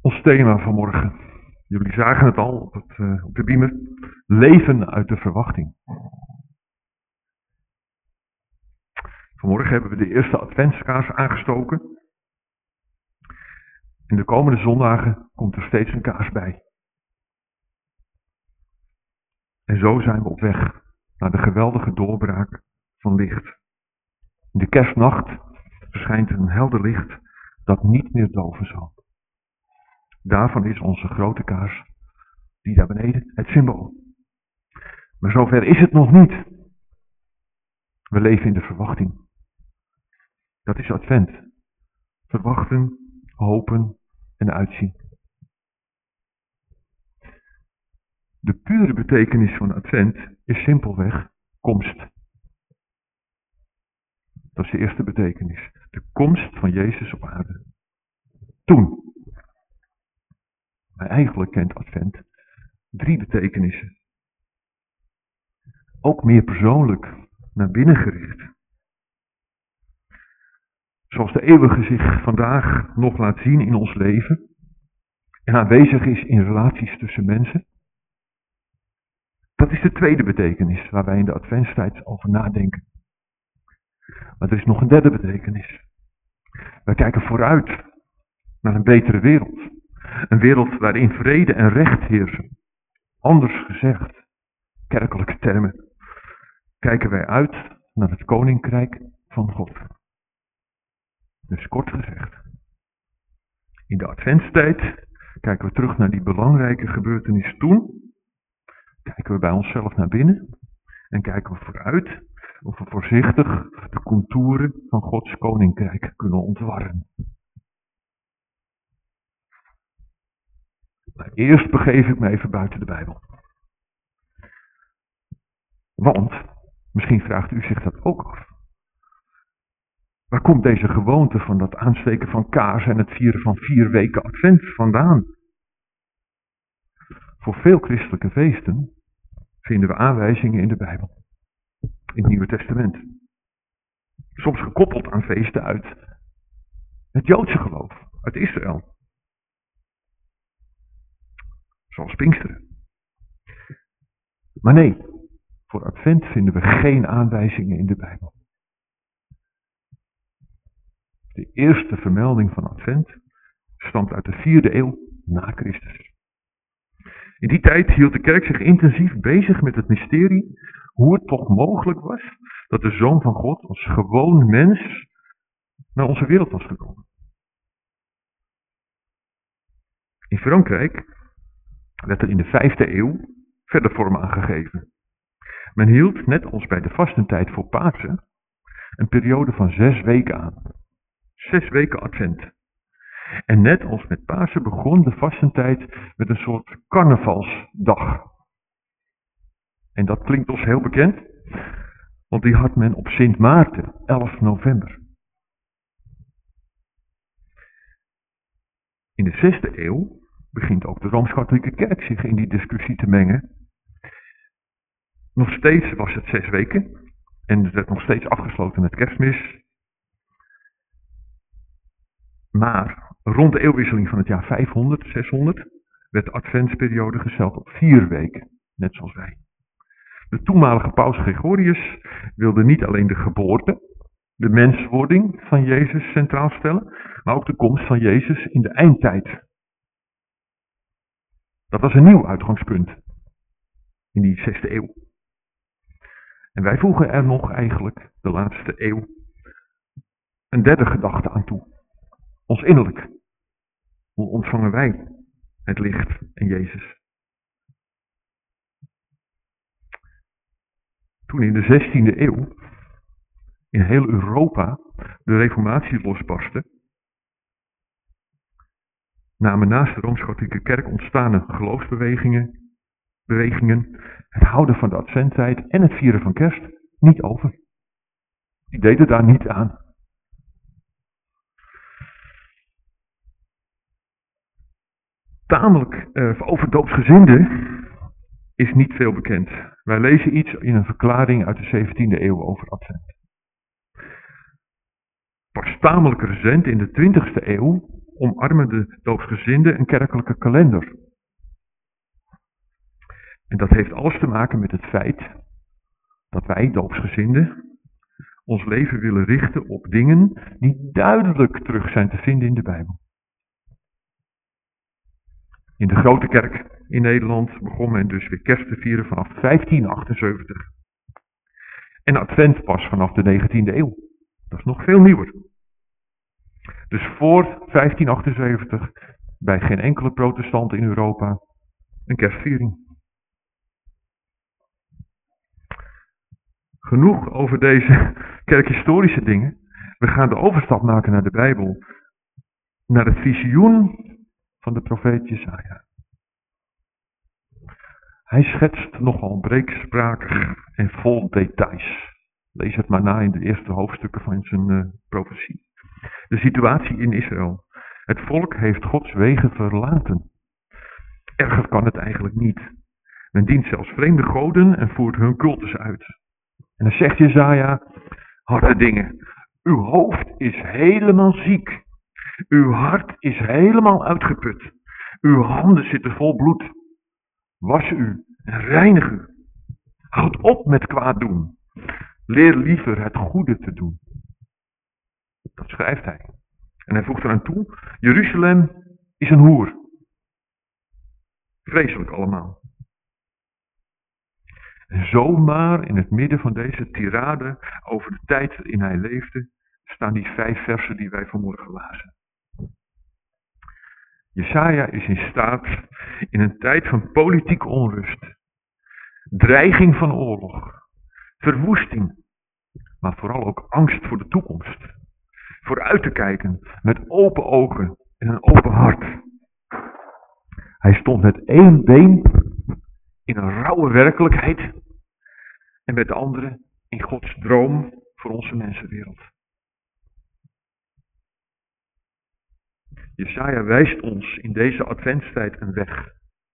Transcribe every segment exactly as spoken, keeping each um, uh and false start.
Ons thema vanmorgen, jullie zagen het al op, het, uh, op de beamer, leven uit de verwachting. Vanmorgen hebben we de eerste adventskaars aangestoken. In de komende zondagen komt er steeds een kaars bij. En zo zijn we op weg naar de geweldige doorbraak van licht. In de kerstnacht verschijnt een helder licht dat niet meer doven zal. Daarvan is onze grote kaars, die daar beneden, het symbool. Maar zover is het nog niet. We leven in de verwachting. Dat is advent. Verwachten, hopen en uitzien. De pure betekenis van advent is simpelweg komst. Dat is de eerste betekenis. De komst van Jezus op aarde. Toen. Maar eigenlijk kent advent drie betekenissen. Ook meer persoonlijk naar binnen gericht. Zoals de eeuwige zich vandaag nog laat zien in ons leven en aanwezig is in relaties tussen mensen. Dat is de tweede betekenis waar wij in de adventstijd over nadenken. Maar er is nog een derde betekenis. Wij kijken vooruit naar een betere wereld. Een wereld waarin vrede en recht heersen. Anders gezegd, kerkelijke termen, kijken wij uit naar het koninkrijk van God. Dus kort gezegd, in de adventstijd kijken we terug naar die belangrijke gebeurtenis toen. Kijken we bij onszelf naar binnen en kijken we vooruit of we voorzichtig de contouren van Gods koninkrijk kunnen ontwarren. Maar eerst begeef ik me even buiten de Bijbel. Want, misschien vraagt u zich dat ook af. Waar komt deze gewoonte van dat aansteken van kaars en het vieren van vier weken advent vandaan? Voor veel christelijke feesten vinden we aanwijzingen in de Bijbel. In het Nieuwe Testament. Soms gekoppeld aan feesten uit het Joodse geloof, uit Israël. Zoals Pinksteren. Maar nee, voor advent vinden we geen aanwijzingen in de Bijbel. De eerste vermelding van advent stamt uit de vierde eeuw na Christus. In die tijd hield de kerk zich intensief bezig met het mysterie hoe het toch mogelijk was dat de Zoon van God als gewoon mens naar onze wereld was gekomen. In Frankrijk werd er in de vijfde eeuw verder vorm aangegeven. Men hield, net als bij de vastentijd voor Pasen, een periode van zes weken aan. Zes weken advent. En net als met Pasen begon de vastentijd met een soort carnavalsdag. En dat klinkt ons heel bekend, want die had men op Sint Maarten, elf november. In de zesde eeuw begint ook de Rooms-Katholieke Kerk zich in die discussie te mengen. Nog steeds was het zes weken en het werd nog steeds afgesloten met kerstmis. Maar rond de eeuwwisseling van het jaar vijfhonderd, zeshonderd werd de adventsperiode gesteld op vier weken, net zoals wij. De toenmalige paus Gregorius wilde niet alleen de geboorte, de menswording van Jezus centraal stellen, maar ook de komst van Jezus in de eindtijd. Dat was een nieuw uitgangspunt in die zesde eeuw. En wij voegen er nog eigenlijk de laatste eeuw een derde gedachte aan toe. Ons innerlijk. Hoe ontvangen wij het licht en Jezus? Toen in de zestiende eeuw in heel Europa de reformatie losbarstte, namen naast de Rooms-Katholieke Kerk ontstane geloofsbewegingen bewegingen, het houden van de adventtijd en het vieren van kerst niet over. Die deden daar niet aan. Tamelijk uh, over doopsgezinden is niet veel bekend. Wij lezen iets in een verklaring uit de zeventiende eeuw over advent. Pas tamelijk recent in de twintigste eeuw omarmen de doopsgezinden een kerkelijke kalender. En dat heeft alles te maken met het feit dat wij, doopsgezinden, ons leven willen richten op dingen die duidelijk terug zijn te vinden in de Bijbel. In de grote kerk in Nederland begon men dus weer kerst te vieren vanaf vijftien achtenzeventig. En advent pas vanaf de negentiende eeuw. Dat is nog veel nieuwer. Dus voor vijftien achtenzeventig bij geen enkele protestant in Europa een kerstviering. Genoeg over deze kerkhistorische dingen. We gaan de overstap maken naar de Bijbel. Naar het visioen van de profeet Jesaja. Hij schetst nogal breedsprakig en vol details. Lees het maar na in de eerste hoofdstukken van zijn uh, profetie. De situatie in Israël. Het volk heeft Gods wegen verlaten. Erger kan het eigenlijk niet. Men dient zelfs vreemde goden en voert hun cultus uit. En dan zegt Jesaja, harde dingen. Uw hoofd is helemaal ziek. Uw hart is helemaal uitgeput. Uw handen zitten vol bloed. Was u en reinig u. Houd op met kwaad doen. Leer liever het goede te doen. Dat schrijft hij. En hij voegt eraan toe, Jeruzalem is een hoer. Vreselijk allemaal. En zomaar in het midden van deze tirade over de tijd waarin hij leefde, staan die vijf versen die wij vanmorgen lazen. Jesaja is in staat in een tijd van politieke onrust, dreiging van oorlog, verwoesting, maar vooral ook angst voor de toekomst. Vooruit te kijken met open ogen en een open hart. Hij stond met één been in een rauwe werkelijkheid en met de andere in Gods droom voor onze mensenwereld. Jesaja wijst ons in deze adventstijd een weg.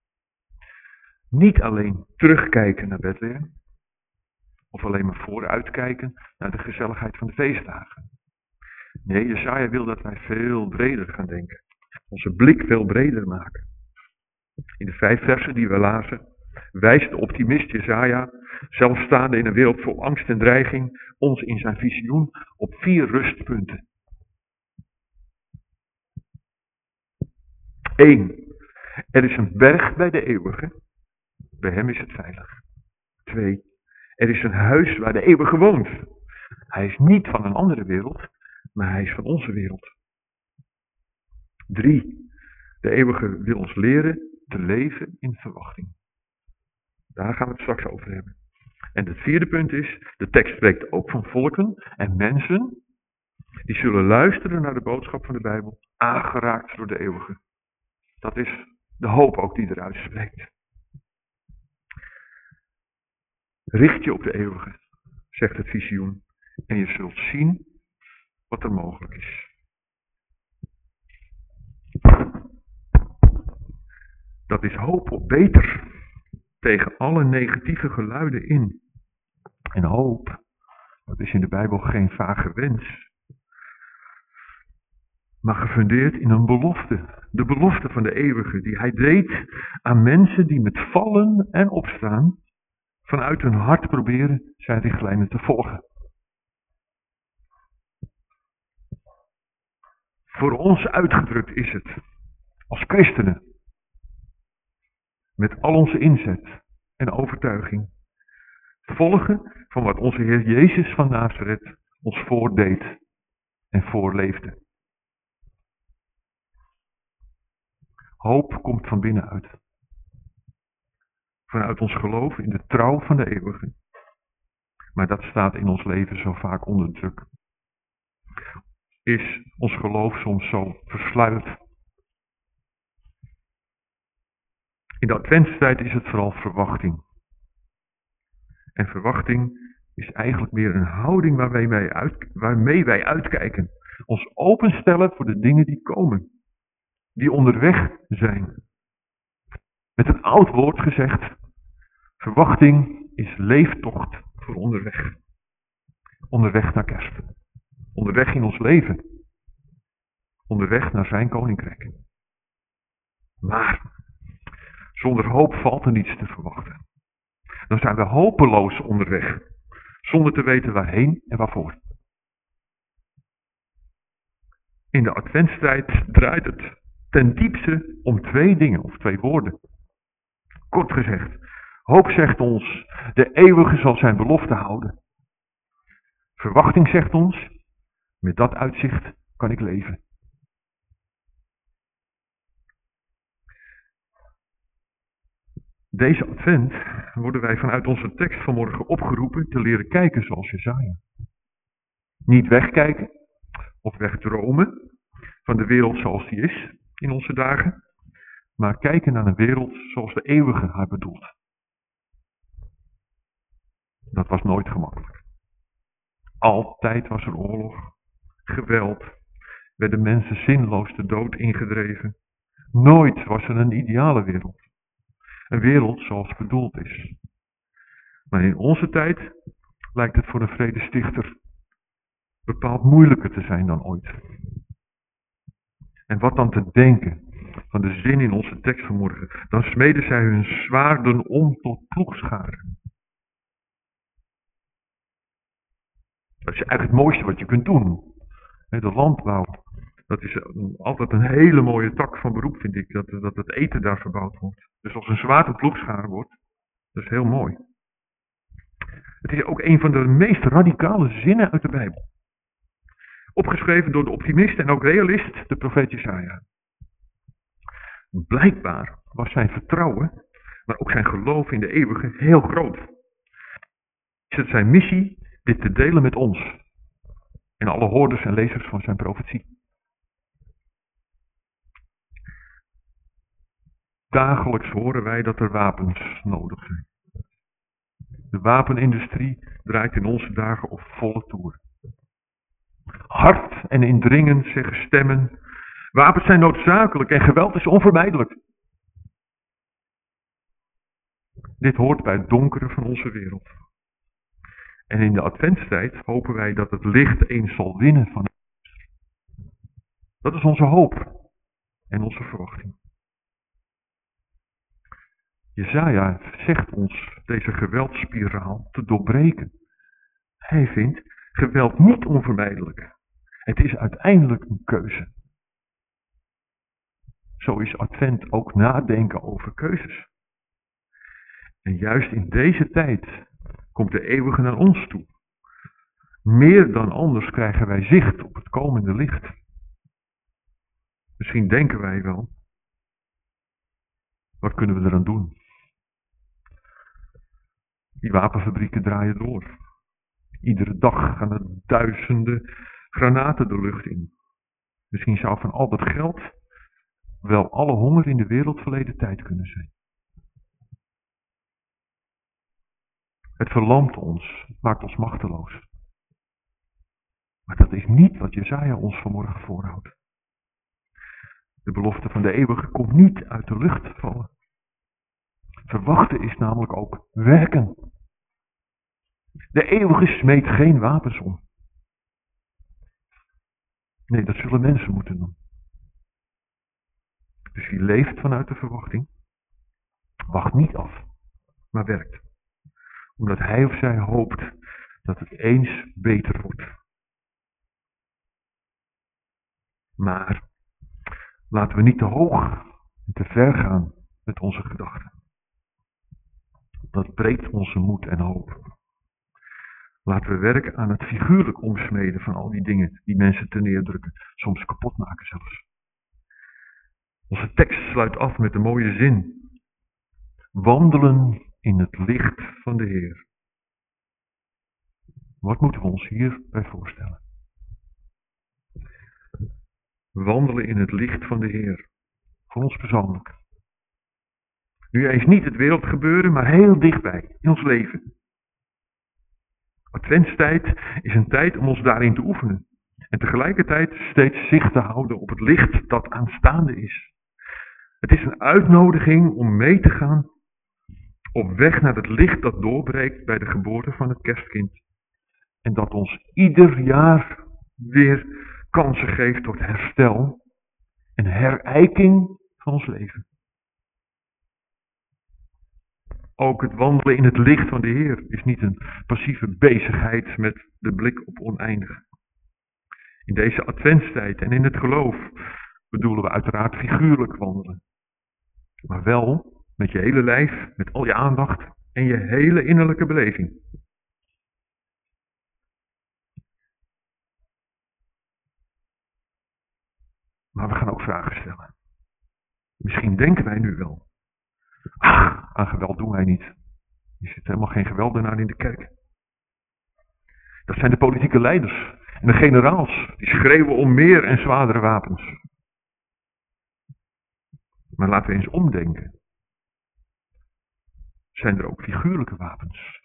Niet alleen terugkijken naar Bethlehem, of alleen maar vooruitkijken naar de gezelligheid van de feestdagen. Nee, Jesaja wil dat wij veel breder gaan denken. Onze blik veel breder maken. In de vijf versen die we lazen, wijst de optimist Jesaja, zelf staande in een wereld vol angst en dreiging, ons in zijn visioen op vier rustpunten. Eén. Er is een berg bij de eeuwige. Bij hem is het veilig. Twee. Er is een huis waar de eeuwige woont. Hij is niet van een andere wereld, maar hij is van onze wereld. Drie. De eeuwige wil ons leren te leven in verwachting. Daar gaan we het straks over hebben. En het vierde punt is, de tekst spreekt ook van volken en mensen die zullen luisteren naar de boodschap van de Bijbel, aangeraakt door de eeuwige. Dat is de hoop ook die eruit spreekt. Richt je op de eeuwige, zegt het visioen, en je zult zien wat er mogelijk is. Dat is hoop op beter, tegen alle negatieve geluiden in. En hoop, dat is in de Bijbel geen vage wens, maar gefundeerd in een belofte. De belofte van de eeuwige die hij deed aan mensen die met vallen en opstaan vanuit hun hart proberen zijn richtlijnen te volgen. Voor ons uitgedrukt is het, als christenen, met al onze inzet en overtuiging, volgen van wat onze Heer Jezus van Nazareth ons voordeed en voorleefde. Hoop komt van binnenuit. Vanuit ons geloof in de trouw van de eeuwige. Maar dat staat in ons leven zo vaak onder druk. Is ons geloof soms zo versluierd. In de adventstijd is het vooral verwachting. En verwachting is eigenlijk meer een houding waarmee wij, uit, waarmee wij uitkijken. Ons openstellen voor de dingen die komen. Die onderweg zijn. Met een oud woord gezegd, verwachting is leeftocht voor onderweg. Onderweg naar kerst. Onderweg in ons leven. onderweg naar zijn koninkrijk. Maar zonder hoop valt er niets te verwachten. Dan zijn we hopeloos onderweg, zonder te weten waarheen en waarvoor. In de adventstijd draait het ten diepste om twee dingen, of twee woorden. Kort gezegd, hoop zegt ons, de eeuwige zal zijn belofte houden. Verwachting zegt ons, met dat uitzicht kan ik leven. Deze advent worden wij vanuit onze tekst vanmorgen opgeroepen te leren kijken zoals Jesaja. Niet wegkijken of wegdromen van de wereld zoals die is in onze dagen, maar kijken naar een wereld zoals de eeuwige haar bedoelt. Dat was nooit gemakkelijk. Altijd was er oorlog, geweld, werden mensen zinloos de dood ingedreven. Nooit was er een ideale wereld. Een wereld zoals bedoeld is. Maar in onze tijd lijkt het voor een vredestichter bepaald moeilijker te zijn dan ooit. En wat dan te denken van de zin in onze tekst vanmorgen. Dan smeden zij hun zwaarden om tot ploegscharen. Dat is eigenlijk het mooiste wat je kunt doen. De landbouw, dat is altijd een hele mooie tak van beroep, vind ik. Dat, dat het eten daar verbouwd wordt. Dus als een zwaard een ploegschaar wordt, dat is heel mooi. Het is ook een van de meest radicale zinnen uit de Bijbel. Opgeschreven door de optimist en ook realist, de profeet Jesaja. Blijkbaar was zijn vertrouwen, maar ook zijn geloof in de eeuwige heel groot. Is het zijn missie dit te delen met ons en alle hoorders en lezers van zijn profetie. Dagelijks horen wij dat er wapens nodig zijn. De wapenindustrie draait in onze dagen op volle toer. Hard en indringend zeggen stemmen, wapens zijn noodzakelijk en geweld is onvermijdelijk. Dit hoort bij het donkere van onze wereld. En in de adventstijd hopen wij dat het licht eens zal winnen van het. Dat is onze hoop en onze verwachting. Jesaja zegt ons deze geweldspiraal te doorbreken. Hij vindt geweld niet onvermijdelijk. Het is uiteindelijk een keuze. Zo is advent ook nadenken over keuzes. En juist in deze tijd komt de eeuwige naar ons toe. Meer dan anders krijgen wij zicht op het komende licht. Misschien denken wij wel, wat kunnen we eraan doen? Die wapenfabrieken draaien door. Iedere dag gaan er duizenden granaten de lucht in. Misschien zou van al dat geld wel alle honger in de wereld verleden tijd kunnen zijn. Het verlamt ons, het maakt ons machteloos. Maar dat is niet wat Jesaja ons vanmorgen voorhoudt. De belofte van de eeuwige komt niet uit de lucht vallen. Verwachten is namelijk ook werken. De eeuwige smeet geen wapens om. Nee, dat zullen mensen moeten doen. Dus wie leeft vanuit de verwachting, wacht niet af, maar werkt. Omdat hij of zij hoopt dat het eens beter wordt. Maar laten we niet te hoog en te ver gaan met onze gedachten. Dat breekt onze moed en hoop. Laten we werken aan het figuurlijk omsmeden van al die dingen die mensen te neerdrukken, soms kapot maken zelfs. Onze tekst sluit af met de mooie zin. Wandelen in het licht van de Heer. Wat moeten we ons hierbij voorstellen? Wandelen in het licht van de Heer. Voor ons persoonlijk. Nu eens niet het wereldgebeuren, maar heel dichtbij, in ons leven. Adventstijd is een tijd om ons daarin te oefenen. En tegelijkertijd steeds zicht te houden op het licht dat aanstaande is. Het is een uitnodiging om mee te gaan op weg naar het licht dat doorbreekt bij de geboorte van het kerstkind. En dat ons ieder jaar weer kansen geeft tot herstel en herijking van ons leven. Ook het wandelen in het licht van de Heer is niet een passieve bezigheid met de blik op oneindig. In deze adventstijd en in het geloof bedoelen we uiteraard figuurlijk wandelen. Maar wel met je hele lijf, met al je aandacht en je hele innerlijke beleving. Maar we gaan ook vragen stellen. Misschien denken wij nu wel. Ach, aan geweld doen wij niet. Er zit helemaal geen geweldenaar in de kerk. Dat zijn de politieke leiders en de generaals. Die schreeuwen om meer en zwaardere wapens. Maar laten we eens omdenken. Zijn er ook figuurlijke wapens?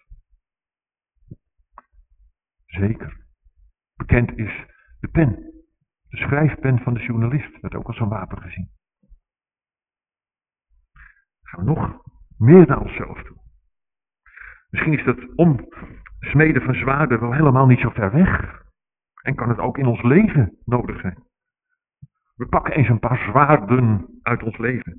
Zeker. Bekend is de pen. De schrijfpen van de journalist werd ook als een wapen gezien. Gaan we nog meer naar onszelf toe. Misschien is dat omsmeden van zwaarden wel helemaal niet zo ver weg. En kan het ook in ons leven nodig zijn. We pakken eens een paar zwaarden uit ons leven.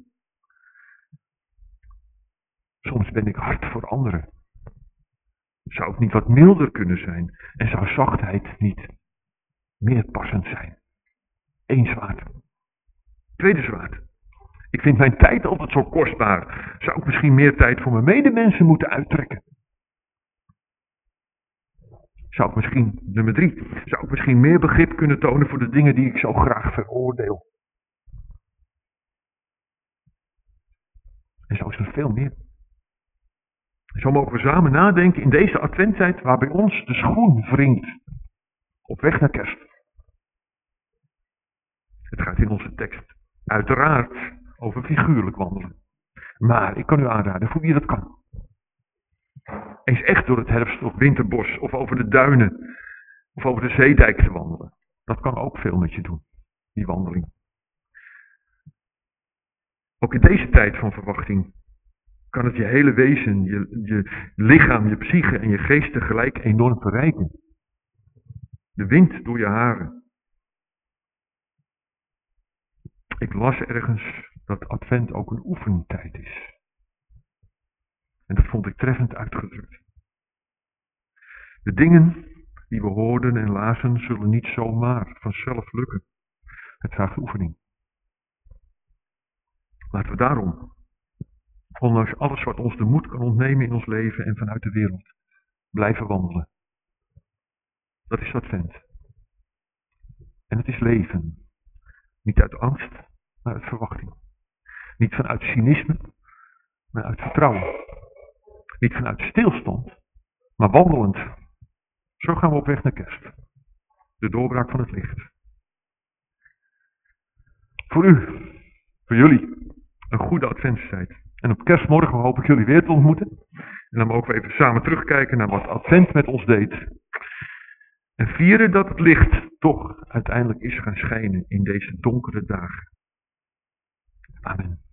Soms ben ik hard voor anderen. Zou het niet wat milder kunnen zijn? En zou zachtheid niet meer passend zijn? Eén zwaard. Tweede zwaard. Ik vind mijn tijd altijd zo kostbaar. Zou ik misschien meer tijd voor mijn medemensen moeten uittrekken? Zou ik misschien, nummer drie, zou ik misschien meer begrip kunnen tonen voor de dingen die ik zo graag veroordeel? En zo is er veel meer. En zo mogen we samen nadenken in deze adventstijd waar bij ons de schoen wringt. Op weg naar kerst. Het gaat in onze tekst uiteraard over figuurlijk wandelen. Maar ik kan u aanraden voor wie dat kan. Eens echt door het herfst- of winterbos of over de duinen of over de zeedijk te wandelen. Dat kan ook veel met je doen, die wandeling. Ook in deze tijd van verwachting kan het je hele wezen, je, je lichaam, je psyche en je geest tegelijk enorm verrijken. De wind door je haren. Ik las ergens dat advent ook een oefentijd is. En dat vond ik treffend uitgedrukt. De dingen die we hoorden en lazen zullen niet zomaar vanzelf lukken. Het vraagt oefening. Laten we daarom, ondanks alles wat ons de moed kan ontnemen in ons leven en vanuit de wereld, blijven wandelen. Dat is advent. En het is leven. Niet uit angst, maar uit verwachting. Niet vanuit cynisme, maar uit vertrouwen. Niet vanuit stilstand, maar wandelend. Zo gaan we op weg naar kerst. De doorbraak van het licht. Voor u, voor jullie, een goede adventstijd. En op kerstmorgen hoop ik jullie weer te ontmoeten. En dan mogen we even samen terugkijken naar wat advent met ons deed. En vieren dat het licht toch uiteindelijk is gaan schijnen in deze donkere dagen. Amen.